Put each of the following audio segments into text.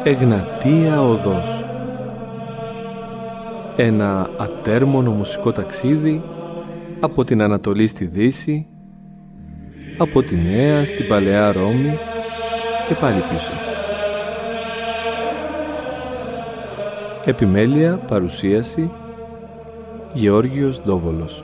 Εγνατία Οδός. Ένα ατέρμονο μουσικό ταξίδι από την Ανατολή στη Δύση, από τη Νέα στην Παλαιά Ρώμη και πάλι πίσω. Επιμέλεια, παρουσίαση, Γεώργιος Ντόβολος.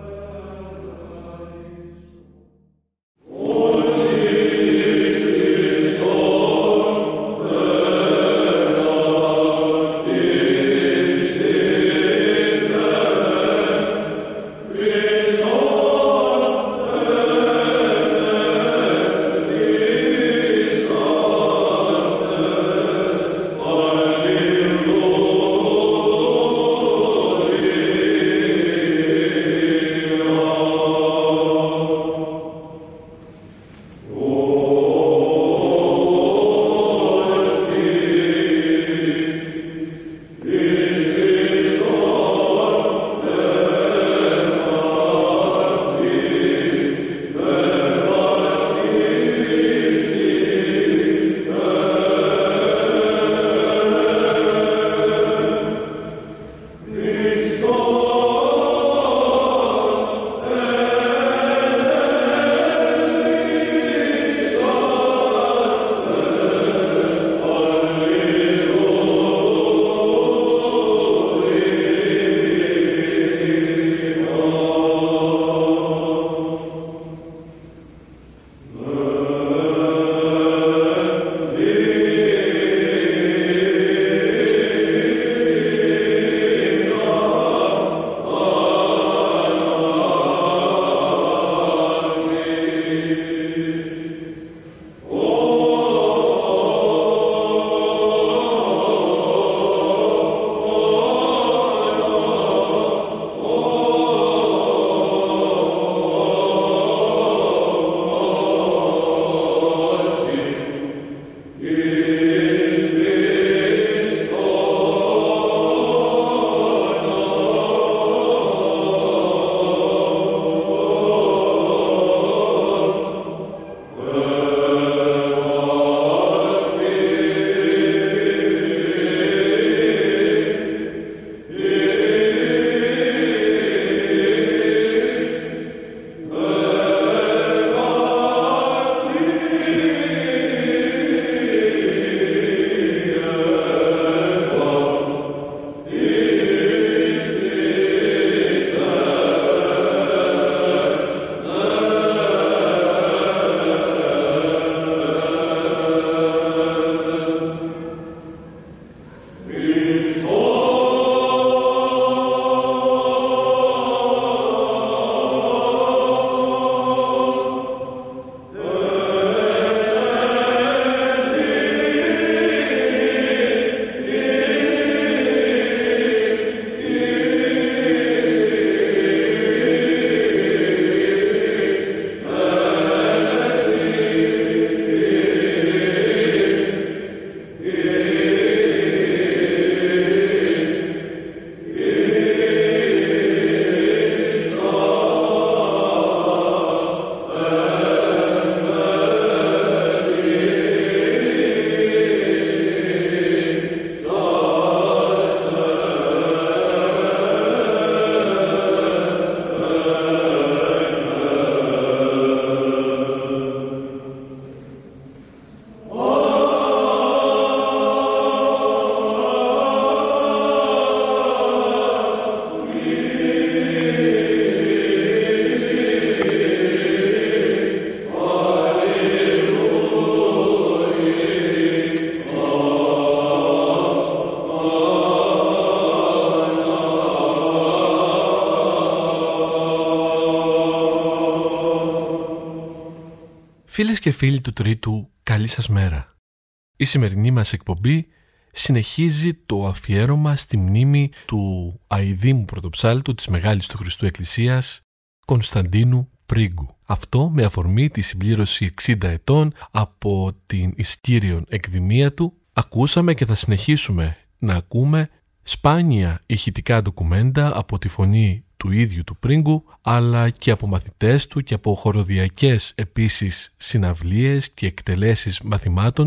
Φίλες και φίλοι του Τρίτου, καλή σας μέρα. Η σημερινή μας εκπομπή συνεχίζει το αφιέρωμα στη μνήμη του αηδήμου πρωτοψάλτου της Μεγάλης του Χριστού Εκκλησίας, Κωνσταντίνου Πρίγκου. Αυτό με αφορμή τη συμπλήρωση 60 ετών από την Ισκύριον εκδημία του. Ακούσαμε και θα συνεχίσουμε να ακούμε σπάνια ηχητικά ντοκουμέντα από τη φωνή του ίδιου του Πρίγκου, αλλά και από μαθητές του και από χοροδιακές επίσης συναυλίες και εκτελέσεις μαθημάτων του,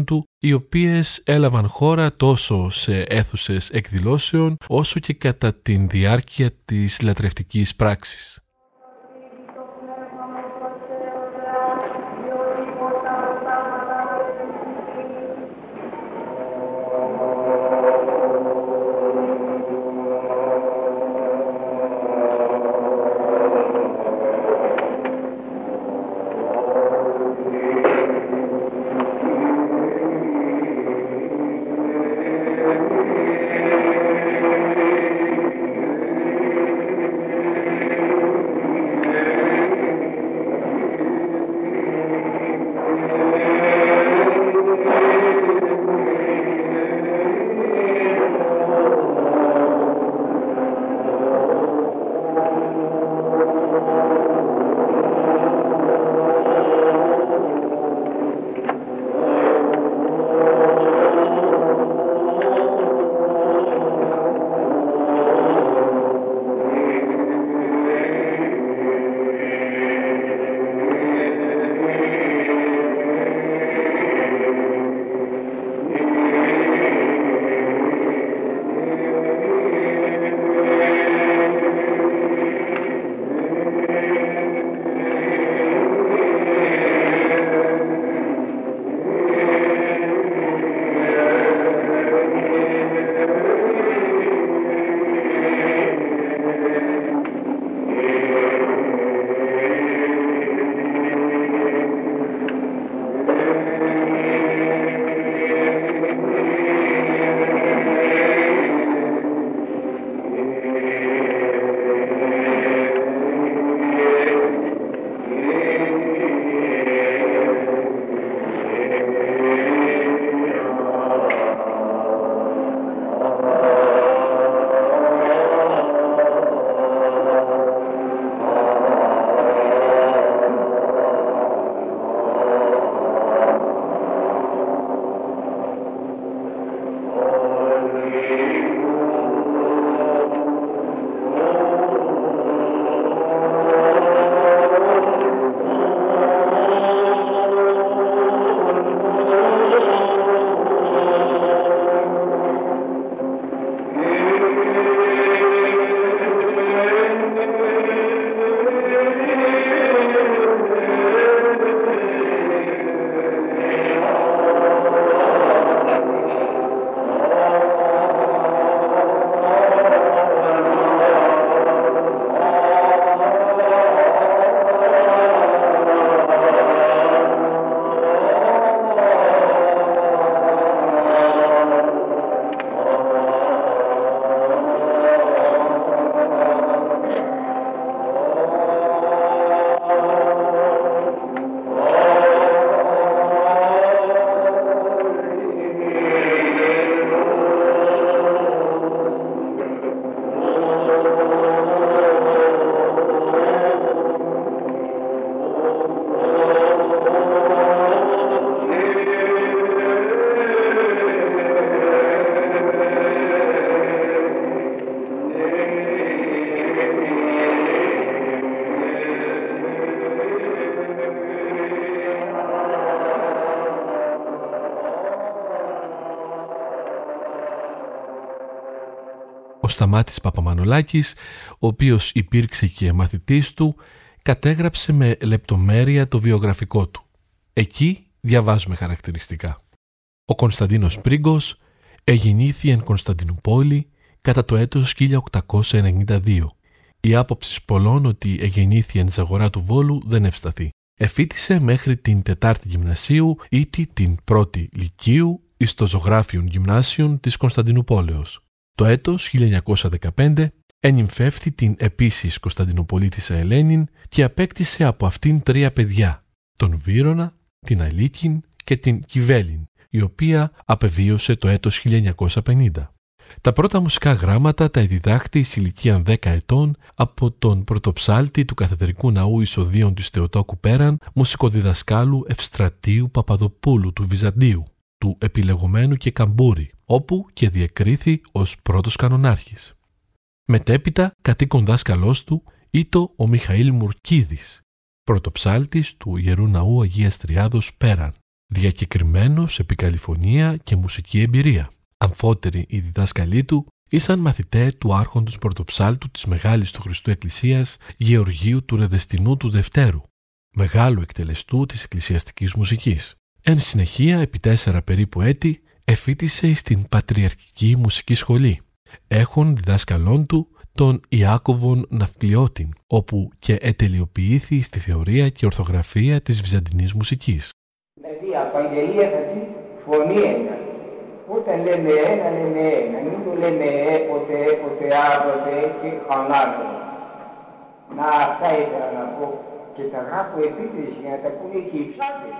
οι οποίες έλαβαν χώρα τόσο σε αίθουσες εκδηλώσεων όσο και κατά την διάρκεια της λατρευτικής πράξης. Ο Σταμάτης Παπαμανολάκης, ο οποίος υπήρξε και μαθητής του, κατέγραψε με λεπτομέρεια το βιογραφικό του. Εκεί διαβάζουμε χαρακτηριστικά. Ο Κωνσταντίνος Πρίγκος εγεννήθη εν Κωνσταντινούπολη κατά το έτος 1892. Η άποψη πολλών ότι εγεννήθη εν Ζαγορά του Βόλου δεν ευσταθεί. Εφοίτησε μέχρι την 4η Γυμνασίου ή την 1η Λυκείου εις το Ζωγράφιον Γυμνάσιον της Κωνσταντινούπολεως. Το έτος 1915 ενυμφεύθη την επίσης Κωνσταντινοπολίτισσα Ελένην και απέκτησε από αυτήν 3 παιδιά, τον Βύρωνα, την Αλίκην και την Κιβέλην, η οποία απεβίωσε το έτος 1950. Τα πρώτα μουσικά γράμματα τα διδάχτη εις ηλικίαν 10 ετών από τον πρωτοψάλτη του Καθεδρικού Ναού Εισοδίων της Θεοτόκου Πέραν, μουσικοδιδασκάλου Ευστρατείου Παπαδοπούλου του Βυζαντίου, του επιλεγωμένου και Καμπούρη, όπου και διεκρίθη ως πρώτος κανονάρχης. Μετέπειτα, κατοίκον δάσκαλός του ήτο ο Μιχαήλ Μουρκίδης, πρωτοψάλτης του Ιερού Ναού Αγίας Τριάδος Πέραν. διακεκριμένος επικαλυφωνία και μουσική εμπειρία. Αμφότεροι οι διδάσκαλοι του ήσαν μαθητέ του άρχοντος πρωτοψάλτου της Μεγάλης του Χριστού Εκκλησίας Γεωργίου του Ρεδεστινού του Δευτέρου, μεγάλου εκτελεστού της εκκλησιαστικής μουσικής. Εν συνεχεία, επί 4 περίπου έτη, εφήτησε στην Πατριαρχική Μουσική Σχολή, έχων διδάσκαλόν του τον Ιάκωβον Ναυπλιώτην, όπου και ετελειοποιήθη στη θεωρία και ορθογραφία της βυζαντινής μουσικής. Δηλαδή, απαγγελία θα πει φωνή ένα. Όταν λέμε ένα, μην το λέμε έποτε, άδοτε και χανάτο. Να, αυτά ήθελα να πω και τα γράφω επίτευξη για να τα πούνε και οι ψάτες.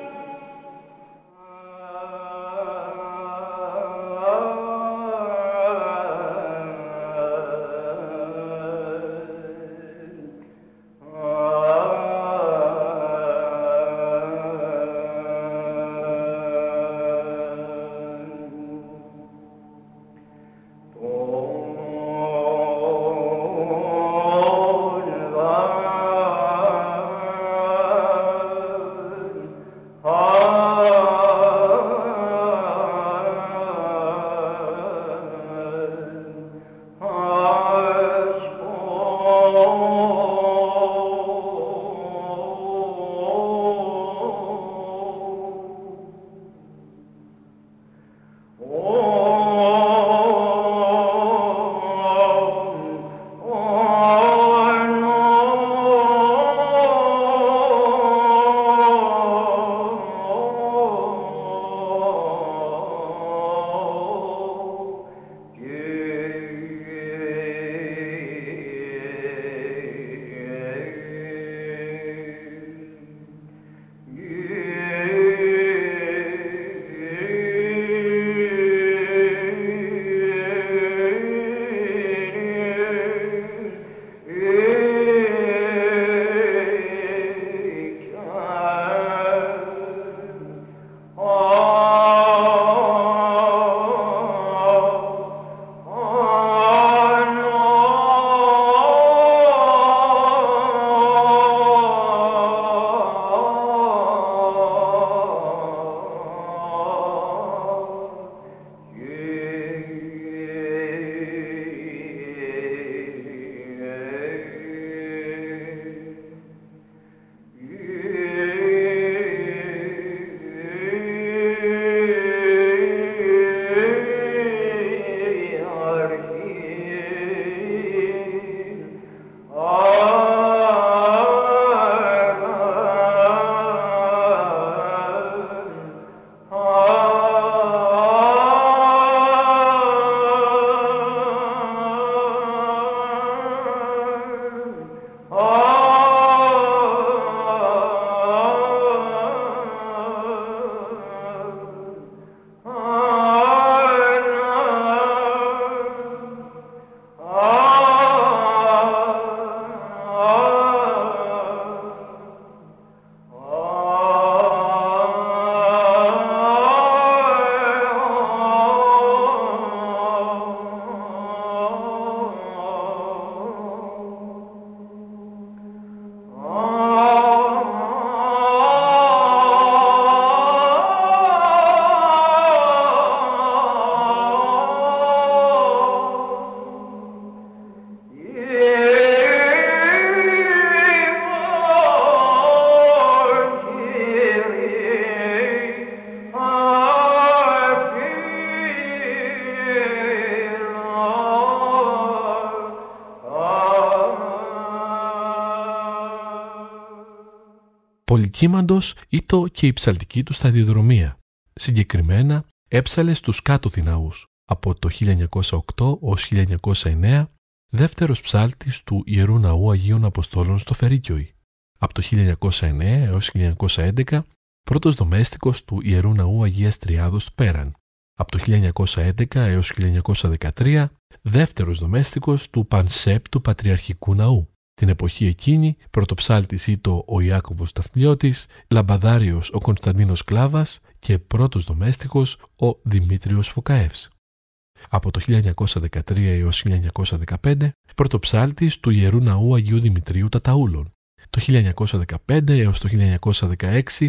Πολυκύμαντος ήτο και η ψαλτική του σταδιοδρομία. Συγκεκριμένα έψαλε στους κάτωθι ναούς από το 1908 ως 1909, δεύτερος ψάλτης του Ιερού Ναού Αγίων Αποστόλων στο Φερίκιοι. Από το 1909 έως 1911, πρώτος δομέστικος του Ιερού Ναού Αγίας Τριάδος του Πέραν. Από το 1911 έως 1913, δεύτερος δομέστικος του Πανσέπ του Πατριαρχικού Ναού. Την εποχή εκείνη, πρωτοψάλτης ήτο ο Ιάκωβος Ναυπλιώτης, λαμπαδάριος ο Κωνσταντίνος Κλάβας και πρώτος δομέστικος ο Δημήτριος Φωκαεύς. Από το 1913 έως 1915, πρωτοψάλτης του Ιερού Ναού Αγίου Δημητρίου Ταταούλων. Το 1915 έως το 1916,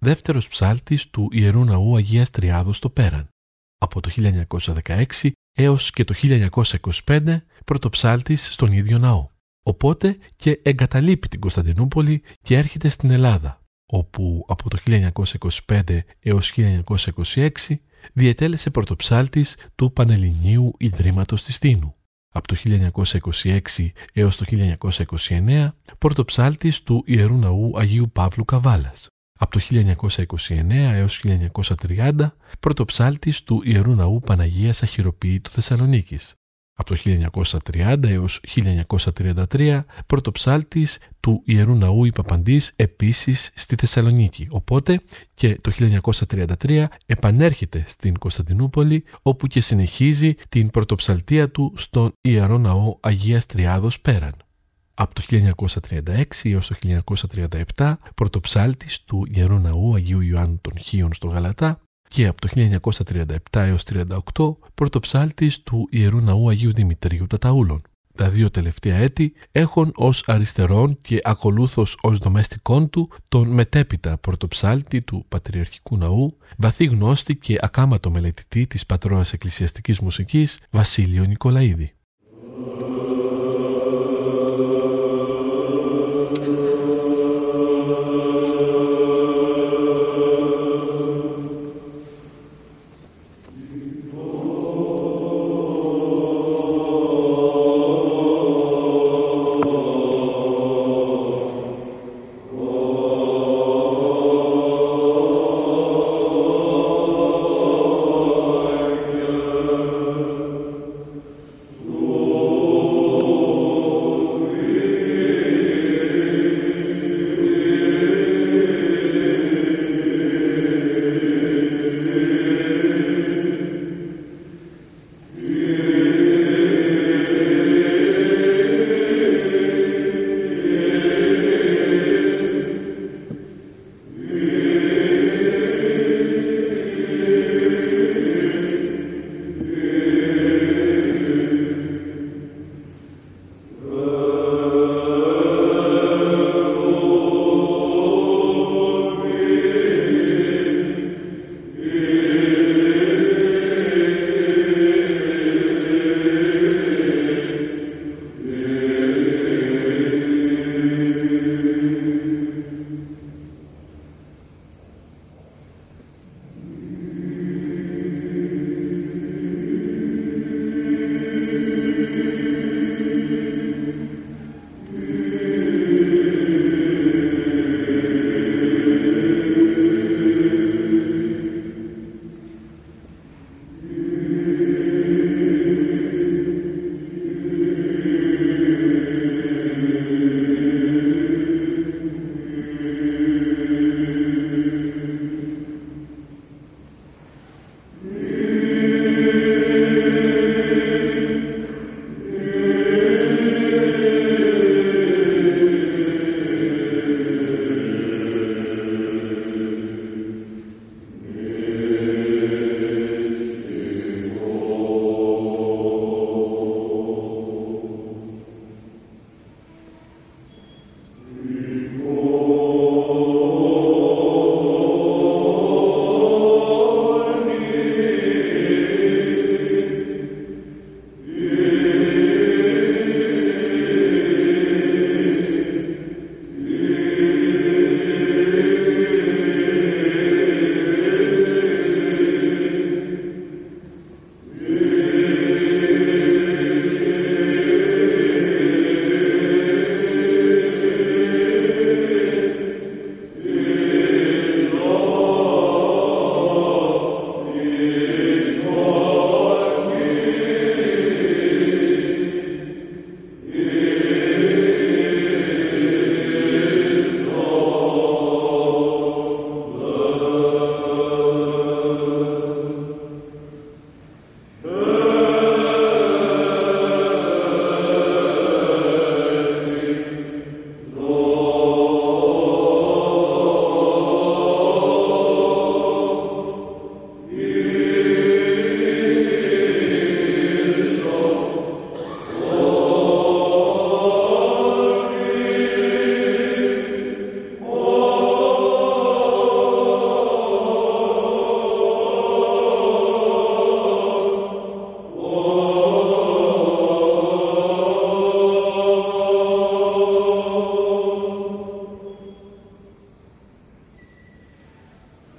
δεύτερος ψάλτης του Ιερού Ναού Αγίας Τριάδος στο Πέραν. Από το 1916 έως και το 1925 πρωτοψάλτης στον ίδιο ναό. Οπότε και εγκαταλείπει την Κωνσταντινούπολη και έρχεται στην Ελλάδα, όπου από το 1925 έως 1926 διετέλεσε πρωτοψάλτης του Πανελληνίου Ιδρύματος της Τίνου. Από το 1926 έως το 1929 πρωτοψάλτης του Ιερού Ναού Αγίου Παύλου Καβάλας. Από το 1929 έως 1930 πρωτοψάλτης του Ιερού Ναού Παναγίας Αχυροποίητου Θεσσαλονίκης. Από το 1930 έως 1933 πρωτοψάλτης του Ιερού Ναού η Παπαντής επίσης στη Θεσσαλονίκη. Οπότε και το 1933 επανέρχεται στην Κωνσταντινούπολη, όπου και συνεχίζει την πρωτοψαλτία του στον Ιερό Ναό Αγίας Τριάδος Πέραν. Από το 1936 έως το 1937 πρωτοψάλτης του Ιερού Ναού Αγίου Ιωάννου των Χίων στο Γαλατά και από το 1937 έως 1938 πρωτοψάλτης του Ιερού Ναού Αγίου Δημητρίου Ταταούλων. Τα δύο τελευταία έτη έχουν ως αριστερόν και ακολούθως ως δομέστικόν του τον μετέπειτα πρωτοψάλτη του Πατριαρχικού Ναού, βαθύ γνώστη και ακάματο μελετητή της πατρόας εκκλησιαστικής μουσικής Βασίλειο Νικολαίδη. Lord.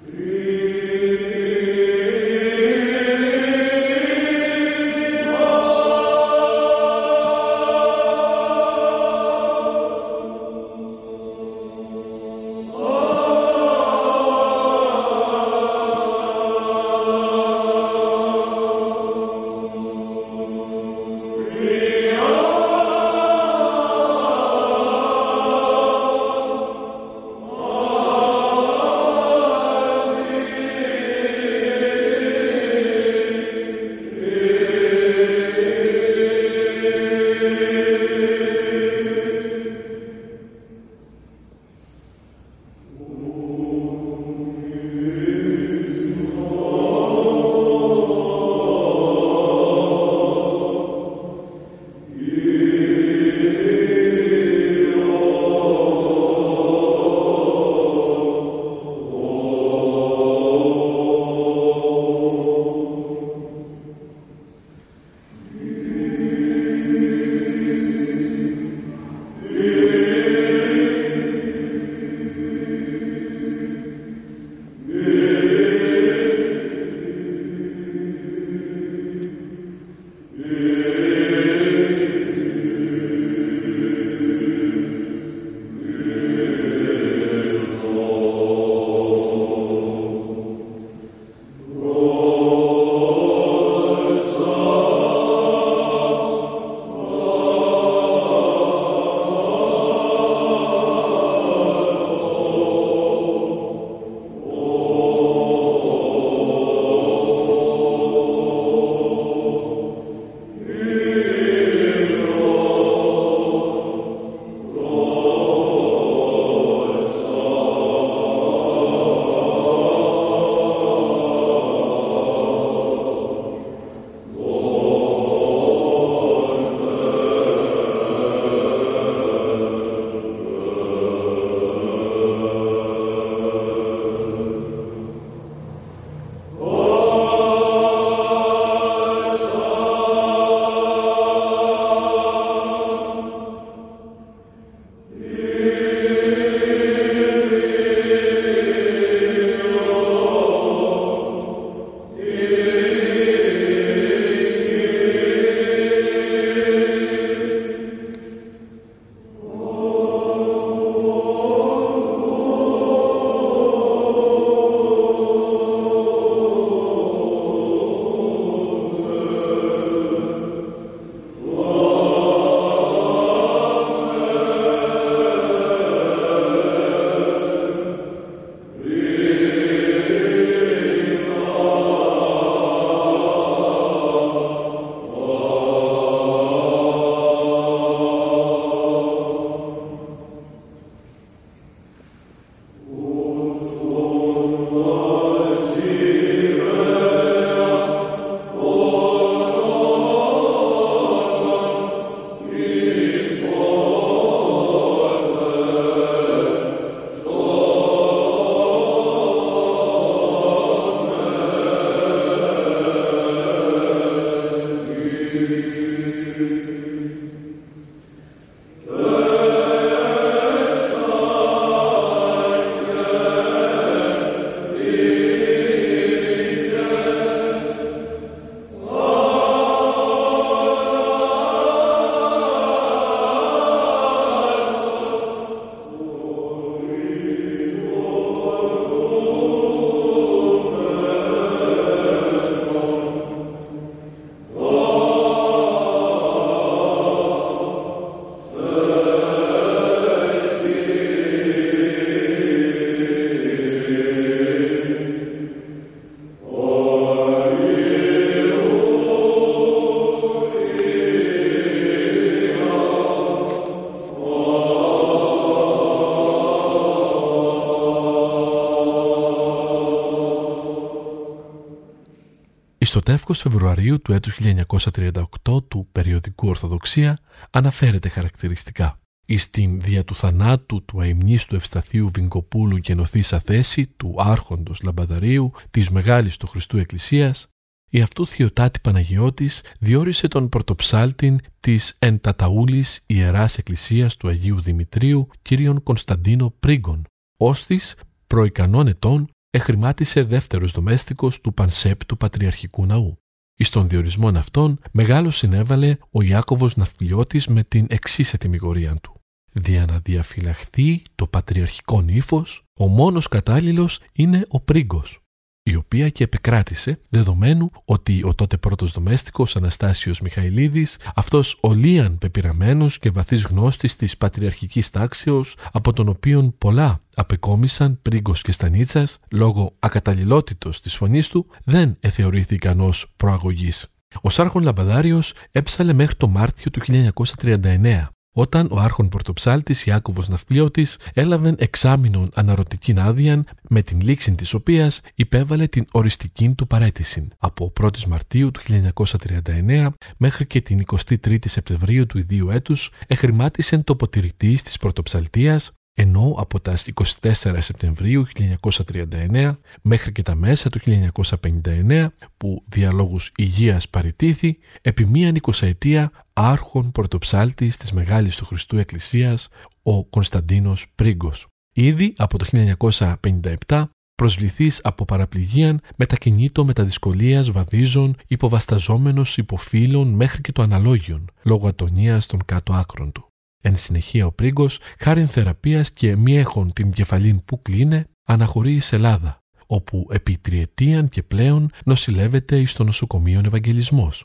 Στο τεύχος Φεβρουαρίου του έτους 1938 του περιοδικού Ορθοδοξία αναφέρεται χαρακτηριστικά: «Εις την δια του θανάτου του αημνίστου Ευσταθείου Βινκοπούλου και νοθήσα θέση του άρχοντος Λαμπαδαρίου της Μεγάλης του Χριστού Εκκλησίας, η αυτού Θειοτάτη Παναγιώτης διόρισε τον πρωτοψάλτην της εν ταταούλης Ιεράς Εκκλησίας του Αγίου Δημητρίου, κύριον Κωνσταντίνο Πρίγκον, ως της προικανών ετών εχρημάτισε δεύτερος δομέστικος του πανσέπτου Πατριαρχικού Ναού. Εις των διορισμών αυτών μεγάλος συνέβαλε ο Ιάκωβος Ναυπλιώτης με την εξής ετυμηγορία του. «Δια να διαφυλαχθεί το πατριαρχικό ύφος, ο μόνος κατάλληλος είναι ο πρίγκος», η οποία και επεκράτησε, δεδομένου ότι ο τότε πρώτος δομέστικος Αναστάσιος Μιχαηλίδης, αυτός ο λίαν πεπειραμένος και βαθύς γνώστης της πατριαρχικής τάξεως, από τον οποίον πολλά απεκόμισαν πρίγκος και Στανίτσας, λόγω ακαταλληλότητος της φωνής του, δεν εθεωρήθηκαν ως προαγωγής. Ο Σάρχον Λαμπαδάριος έψαλε μέχρι το Μάρτιο του 1939, όταν ο άρχον πρωτοψάλτης Ιάκωβος Ναυπλιώτης έλαβε εξάμηνον αναρωτικήν άδειαν, με την λήξη της οποίας υπέβαλε την οριστική του παραίτηση. Από 1η Μαρτίου του 1939 μέχρι και την 23η Σεπτεμβρίου του ιδίου έτους εχρημάτισεν το ποτηρητής της πρωτοψαλτίας, ενώ από τα 24 Σεπτεμβρίου 1939 μέχρι και τα μέσα του 1959, που δια λόγους υγείας παραιτήθη, επί μίαν 20ετία άρχον πρωτοψάλτης της Μεγάλης του Χριστού Εκκλησίας, ο Κωνσταντίνος Πρίγκος. Ήδη από το 1957 προσβληθής από παραπληγίαν, μετακινείτο με τα δυσκολίας βαδίζων, υποβασταζόμενος υποφύλων μέχρι και το αναλόγιον, λόγω ατονίας των κάτω άκρων του. Εν συνεχεία ο Πρίγκος, χάριν θεραπείας και μη έχων την κεφαλήν που κλείνε, αναχωρεί εις Ελλάδα, όπου επί τριετίαν και πλέον νοσηλεύεται εις το νοσοκομείο Ευαγγελισμός.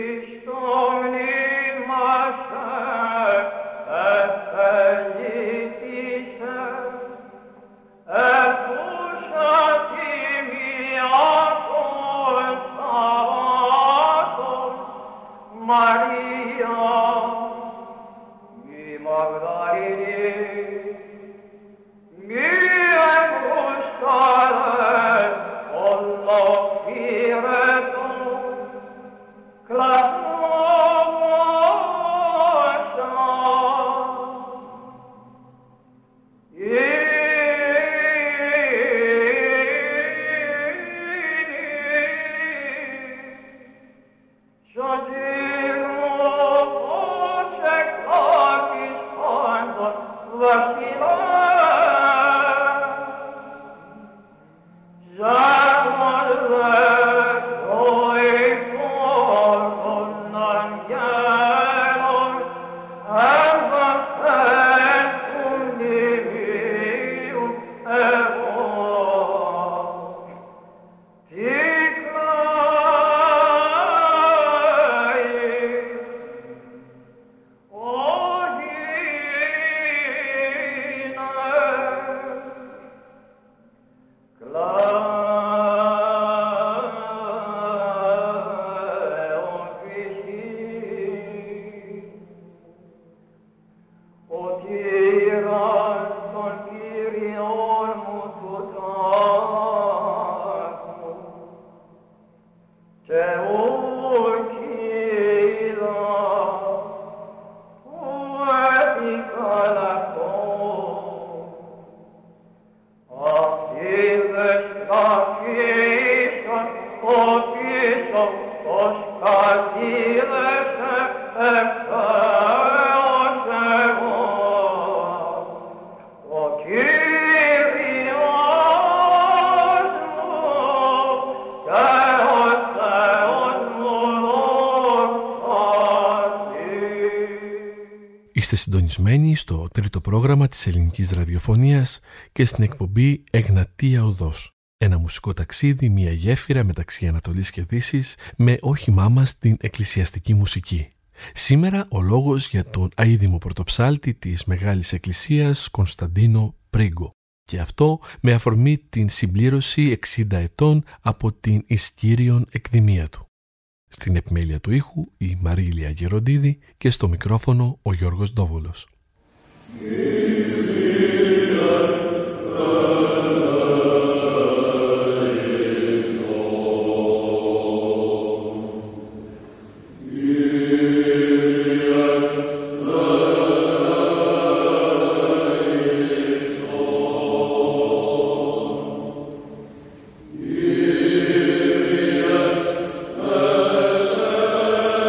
Είστε συντονισμένοι στο τρίτο πρόγραμμα της ελληνικής ραδιοφωνίας και στην εκπομπή Εγνατία Οδός. Ένα μουσικό ταξίδι, μια γέφυρα μεταξύ Ανατολής και Δύσης, με όχημά μας την εκκλησιαστική μουσική. Σήμερα ο λόγος για τον αείδημο πρωτοψάλτη της Μεγάλης Εκκλησίας Κωνσταντίνο Πρίγκο. Και αυτό με αφορμή την συμπλήρωση 60 ετών από την Ισκύριον εκδημία του. Στην επιμέλεια του ήχου η Μαρίλια Γεροντίδη και στο μικρόφωνο ο Γιώργος Ντόβολος.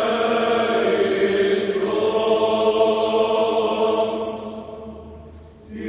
Yeah.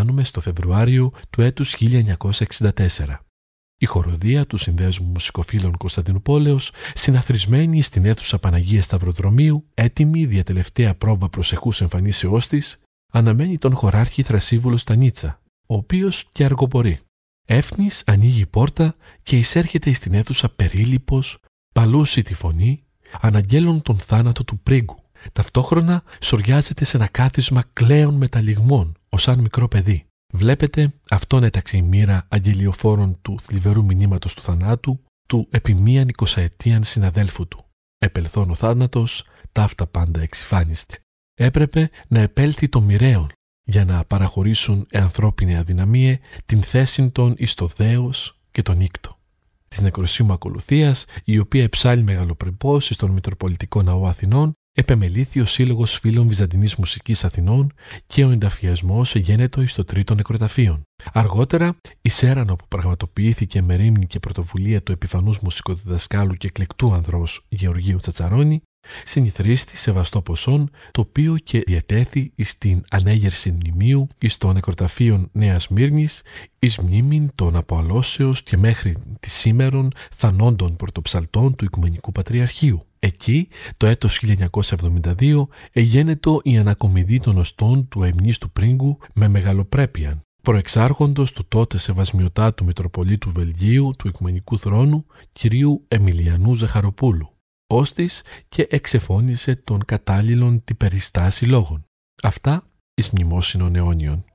φτάνουμε στο Φεβρουάριο του έτους 1964. Η χοροδία του Συνδέσμου Μουσικοφίλων Κωνσταντινουπόλεως, συναθρισμένη στην αίθουσα Παναγία Σταυροδρομίου, έτοιμη διατελευταία πρόβα προσεχούς εμφανίσεώς της, αναμένει τον χωράρχη Θρασίβουλο Στανίτσα, ο οποίος και αργοπορεί. Έφνης ανοίγει η πόρτα και εισέρχεται στην αίθουσα περίλυπος, παλούσει τη φωνή, αναγγέλων τον θάνατο του πρίγκου. Ταυτόχρονα σοριάζεται σε ένα κάθισμα κλαίων μεταλλιγμών, ως σαν μικρό παιδί. Βλέπετε, αυτόν έταξε η μοίρα αγγελιοφόρων του θλιβερού μηνύματος του θανάτου, του επί μίαν 20ετίαν συναδέλφου του. Επελθόν ο θάνατος, ταύτα πάντα εξυφάνιστη. Έπρεπε να επέλθει το μοιραίον, για να παραχωρήσουν ανθρώπινη αδυναμίε την θέση των εις το δέος και τον νύκτο. Της νεκροσύμου ακολουθίας, η οποία εψάλλει μεγαλοπρεπώς στον Μητροπολιτικό Ναό Αθηνών, επεμελήθη ο Σύλλογος Φίλων Βυζαντινής Μουσικής Αθηνών και ο ενταφιασμός εγένετο εις το τρίτο νεκροταφείον. Αργότερα, η Σέρανο που πραγματοποιήθηκε με ρήμνη και πρωτοβουλία του επιφανούς μουσικοδιδασκάλου και εκλεκτού ανδρός Γεωργίου Τσατσαρώνη, συνηθρίστη σεβαστό ποσόν, το οποίο και διατέθη εις την ανέγερση μνημείου εις το νεκροταφείον Νέας Μύρνης, εις μνήμην των αποαλώσεως και μέχρι τη σήμερον θανόντων πρωτοψαλτών του Οικουμενικού Πατριαρχείου. Εκεί, το έτος 1972, εγένετο η ανακομιδή των οστών του αημνής του πρίγκου με μεγαλοπρέπειαν, προεξάρχοντος του τότε σεβασμιωτάτου Μητροπολίτου Βελγίου του Οικουμενικού Θρόνου, κυρίου Εμιλιανού Ζαχαροπούλου. Όστις και εξεφώνησε των κατάλληλων την περιστάση λόγων. Αυτά εις μνημόσυνον αιώνιον.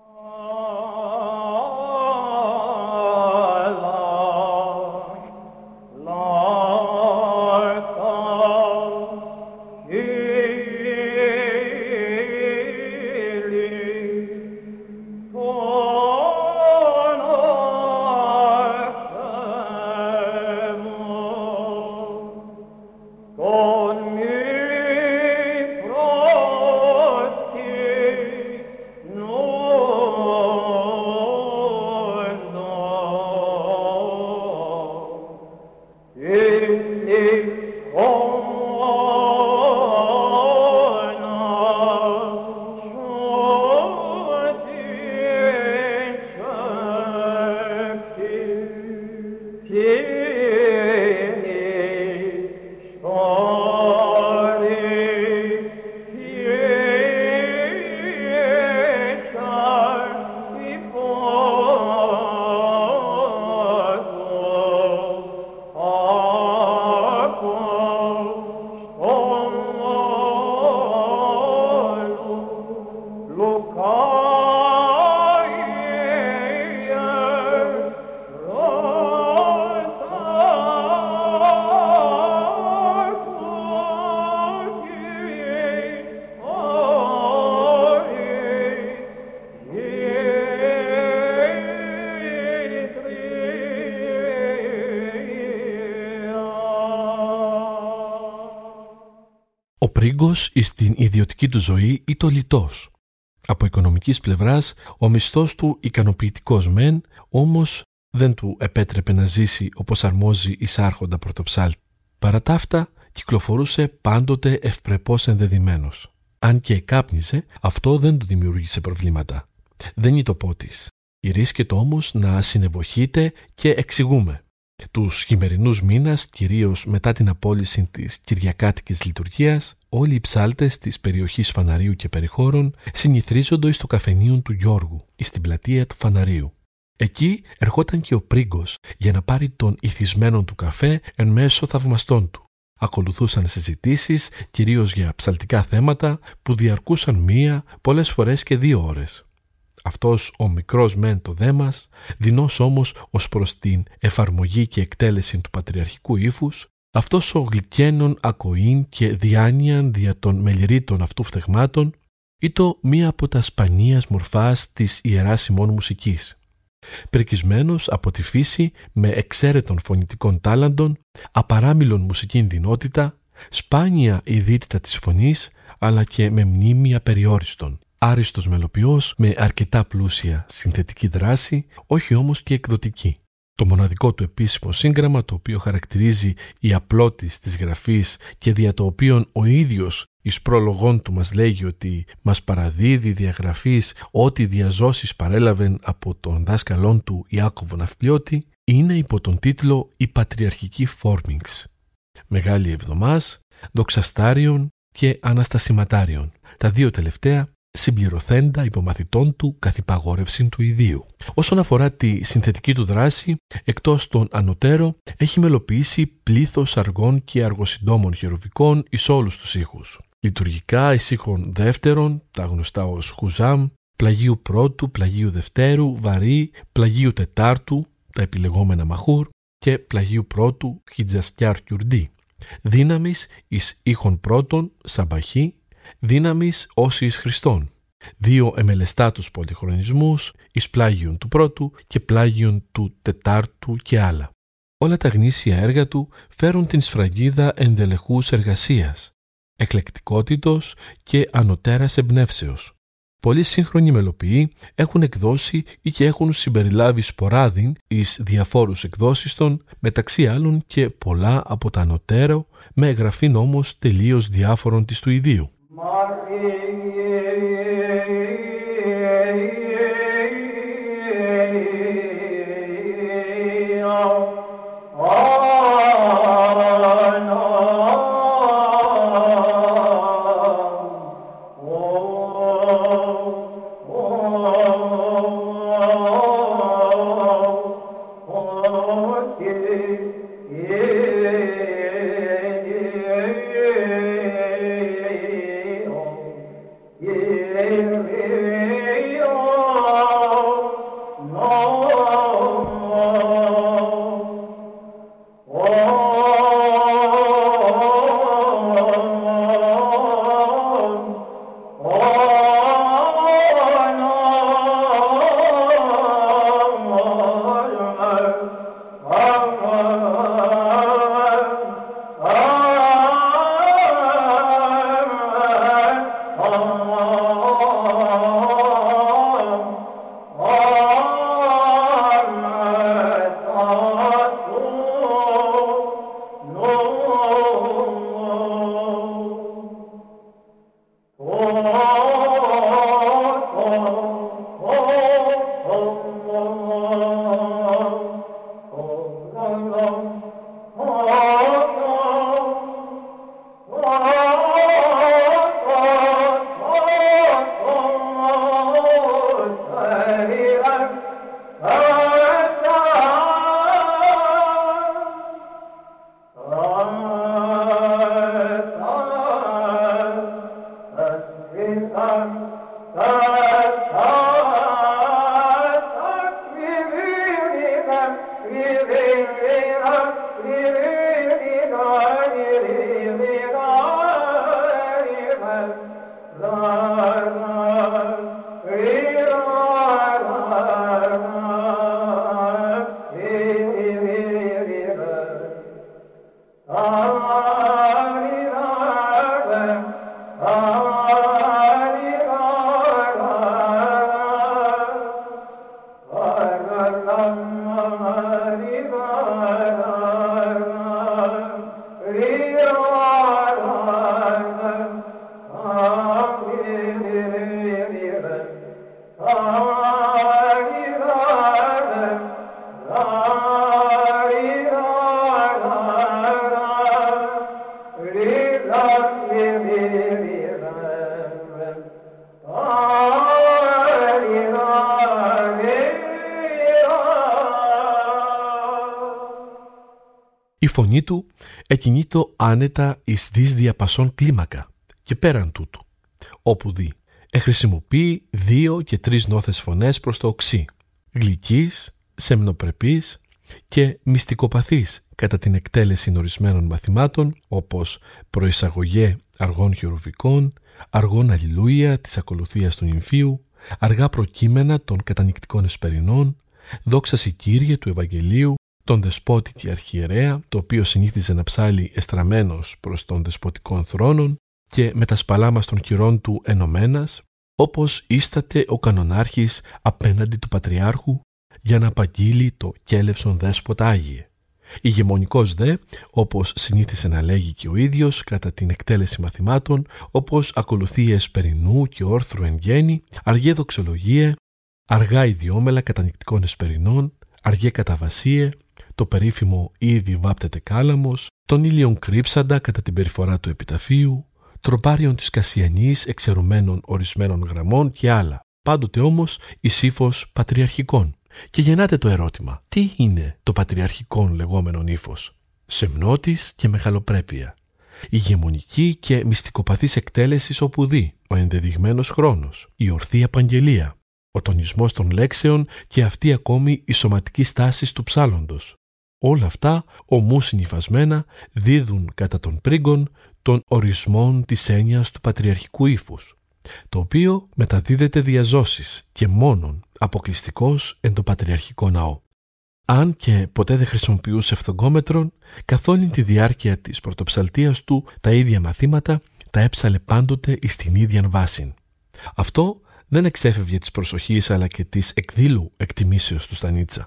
Ο πρίγκος εις την ιδιωτική του ζωή ήταν λιτός. Από οικονομικής πλευράς, ο μισθός του ικανοποιητικός μεν, όμως δεν του επέτρεπε να ζήσει όπως αρμόζει εις άρχοντα πρωτοψάλτη. Παρά τ' αυτά, κυκλοφορούσε πάντοτε ευπρεπώς ενδεδειμένος. Αν και εκάπνιζε, αυτό δεν του δημιούργησε προβλήματα. Δεν είναι το πότης. Ηρίσκεται όμως να συνευοχείται και εξηγούμε. Τους χειμερινούς μήνας, κυρίως μετά την απόλυση της κυριακάτικης λειτουργίας, όλοι οι ψάλτες της περιοχής Φαναρίου και περιχώρων συνηθρίζονται στο καφενείο του Γιώργου, στην πλατεία του Φαναρίου. Εκεί ερχόταν και ο πρίγκος για να πάρει τον ηθισμένο του καφέ εν μέσω θαυμαστών του. Ακολουθούσαν συζητήσεις, κυρίως για ψαλτικά θέματα, που διαρκούσαν 1, πολλές φορές και 2 ώρες. Αυτός ο μικρός μεν το δέμας, δεινός όμως ως προς την εφαρμογή και εκτέλεση του πατριαρχικού ύφους, αυτός ο γλυκένων ακοήν και διάνοιαν δια των μεληρίτων αυτού φτεγμάτων, ήτο μία από τα σπανίας μορφάς της ιεράς ημών μουσικής. Πρικισμένος από τη φύση με εξαίρετων φωνητικών τάλαντων, απαράμιλον μουσικήν δυνότητα, σπάνια ειδίτητα της φωνής, αλλά και με μνήμη απεριόριστον. Άριστος μελοποιός με αρκετά πλούσια συνθετική δράση, όχι όμως και εκδοτική. Το μοναδικό του επίσημο σύγγραμμα, το οποίο χαρακτηρίζει η απλότης της γραφής και δια το οποίον ο ίδιος εις πρόλογόν του μας λέγει ότι μας παραδίδει διαγραφής ό,τι διαζώσεις παρέλαβεν από τον δάσκαλόν του Ιάκωβο Ναυπλιώτη, είναι υπό τον τίτλο «Η Πατριαρχική Φόρμιγξ». Μεγάλη Εβδομάς, Δοξαστάριον και Αναστασιματάριον, τα δύο τελευταία συμπληρωθέντα υπομαθητών του καθ' υπαγόρευση του ιδίου. Όσον αφορά τη συνθετική του δράση, εκτός των ανωτέρω, έχει μελοποιήσει πλήθος αργών και αργοσυντόμων χερουβικών εις όλους τους ήχους. Λειτουργικά εις ήχων δεύτερον, τα γνωστά ως χουζάμ, πλαγίου πρώτου, πλαγίου δευτέρου, βαρύ, πλαγίου τετάρτου, τα επιλεγόμενα μαχούρ και πλαγίου πρώτου, χιτζασκιάρ κιουρντί. Δύναμης εις ήχων πρώτων, σαμπαχή, δύναμης όσοι εις Χριστόν. Δύο εμελεστάτους πολυχρονισμούς εις πλάγιον του πρώτου και πλάγιον του τετάρτου και άλλα. Όλα τα γνήσια έργα του φέρουν την σφραγίδα ενδελεχούς εργασίας, εκλεκτικότητος και ανωτέρας εμπνεύσεως. Πολλοί σύγχρονοι μελοποιοί έχουν εκδώσει ή και έχουν συμπεριλάβει σποράδιν εις διαφόρους εκδόσεις των, μεταξύ άλλων και πολλά από τα ανωτέρω, με εγγραφήν όμως τελείως διάφορων της του ιδίου. Η φωνή του εκινείτο άνετα εις δις διαπασών κλίμακα και πέραν τούτου, όπου δει χρησιμοποιεί 2 και 3 νόθες φωνές προς το οξύ, γλυκής, σεμνοπρεπής και μυστικοπαθής κατά την εκτέλεση ορισμένων μαθημάτων όπως προεισαγωγέ αργών χερουβικών, αργών αλληλούια της ακολουθίας του νυμφίου, αργά προκείμενα των κατανυκτικών εσπερινών, δόξαση Κύριε του Ευαγγελίου, τον δεσπότη και αρχιερέα, το οποίο συνήθιζε να ψάλει εστραμμένος προς τον δεσποτικών θρόνων και με τα σπαλάμας των χειρών του ενωμένας, όπως ίσταται ο κανονάρχης απέναντι του Πατριάρχου, για να απαγγείλει το κέλευσον δέσποτα Άγιε. Ηγεμονικός δε, όπως συνήθισε να λέγει και ο ίδιος κατά την εκτέλεση μαθημάτων, όπως ακολουθεί εσπερινού και όρθρου εν γέννη, αργέ δοξολογίε, αργά ιδιόμελα κατανυκτικών εσπερινών, αργέ καταβασίε, το περίφημο ήδη βάπτεται κάλαμος, τον ήλιον κρύψαντα κατά την περιφορά του επιταφείου, τροπάριον της Κασιανής εξαιρουμένων ορισμένων γραμμών και άλλα, πάντοτε όμως εις ύφος πατριαρχικών. Και γεννάται το ερώτημα, τι είναι το πατριαρχικόν λεγόμενον ύφος? Σεμνότης και μεγαλοπρέπεια, ηγεμονική και μυστικοπαθής εκτέλεσης όπου δει, ο ενδεδειγμένος χρόνος, η ορθή απαγγελία, ο τονισμός των λέξεων και αυτή ακόμη η σωματική στάση του ψάλλοντος. Όλα αυτά, ομού συνυφασμένα, δίδουν κατά των πρίγκων των ορισμών της έννοιας του πατριαρχικού ύφους, το οποίο μεταδίδεται διαζώσεις και μόνον αποκλειστικός εν το πατριαρχικό ναό. Αν και ποτέ δεν χρησιμοποιούσε φθογκόμετρον, καθ' όλη τη διάρκεια της πρωτοψαλτίας του τα ίδια μαθήματα τα έψαλε πάντοτε εις την ίδιαν βάσιν. Αυτό δεν εξέφευγε της προσοχής αλλά και της εκδήλου εκτιμήσεως του Στανίτσα.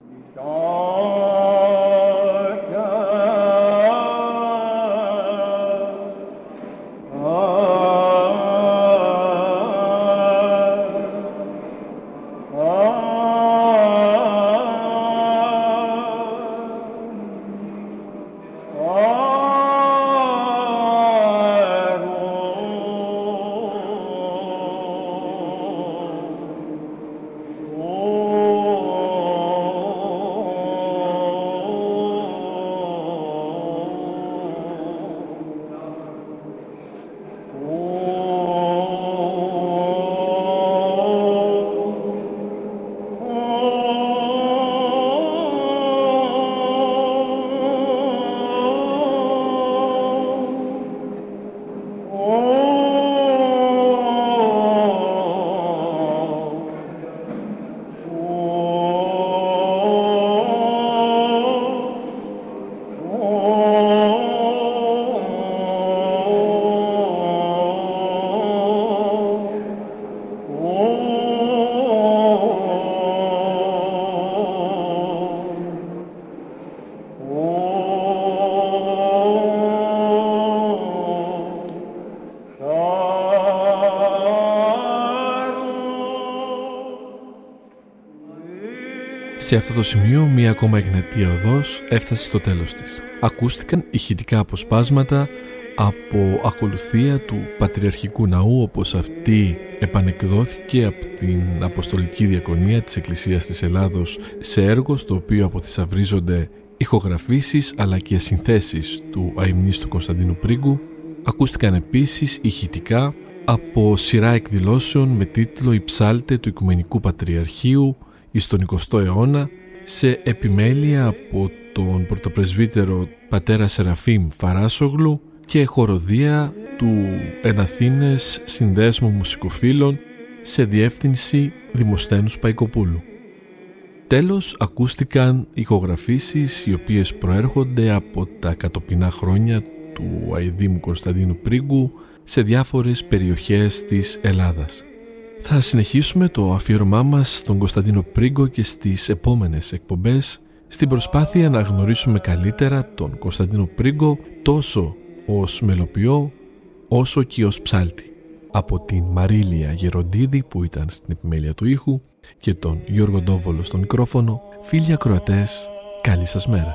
Σε αυτό το σημείο μία ακόμα εγνατία οδός έφτασε στο τέλος της. Ακούστηκαν ηχητικά αποσπάσματα από ακολουθία του Πατριαρχικού Ναού όπως αυτή επανεκδόθηκε από την Αποστολική Διακονία της Εκκλησίας της Ελλάδος σε έργο στο οποίο αποθησαυρίζονται ηχογραφήσεις αλλά και συνθέσεις του αημνίστου Κωνσταντίνου Πρίγκου. Ακούστηκαν επίσης ηχητικά από σειρά εκδηλώσεων με τίτλο «Η Ψάλτε του Οικουμενικού Πατριαρχείου εις τον 20ο αιώνα» σε επιμέλεια από τον πρωτοπρεσβύτερο πατέρα Σεραφείμ Φαράσογλου και χοροδία του Εναθήνες Συνδέσμου Μουσικοφίλων σε διεύθυνση Δημοσθένους Παϊκοπούλου. Τέλος, ακούστηκαν ηχογραφήσεις οι οποίες προέρχονται από τα κατοπινά χρόνια του αηδήμου Κωνσταντίνου Πρίγκου σε διάφορες περιοχές της Ελλάδας. Θα συνεχίσουμε το αφιέρωμά μας στον Κωνσταντίνο Πρίγκο και στις επόμενες εκπομπές στην προσπάθεια να γνωρίσουμε καλύτερα τον Κωνσταντίνο Πρίγκο τόσο ως μελοποιό όσο και ως ψάλτη. Από την Μαρίλια Γεροντίδη που ήταν στην επιμέλεια του ήχου και τον Γιώργο Ντόβολο στο μικρόφωνο, φίλοι ακροατές, καλή σας μέρα.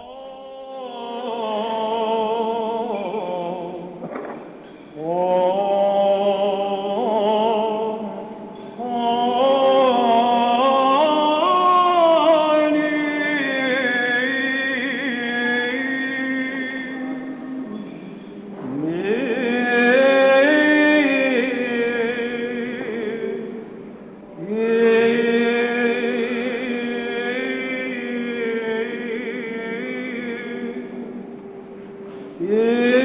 Yeah.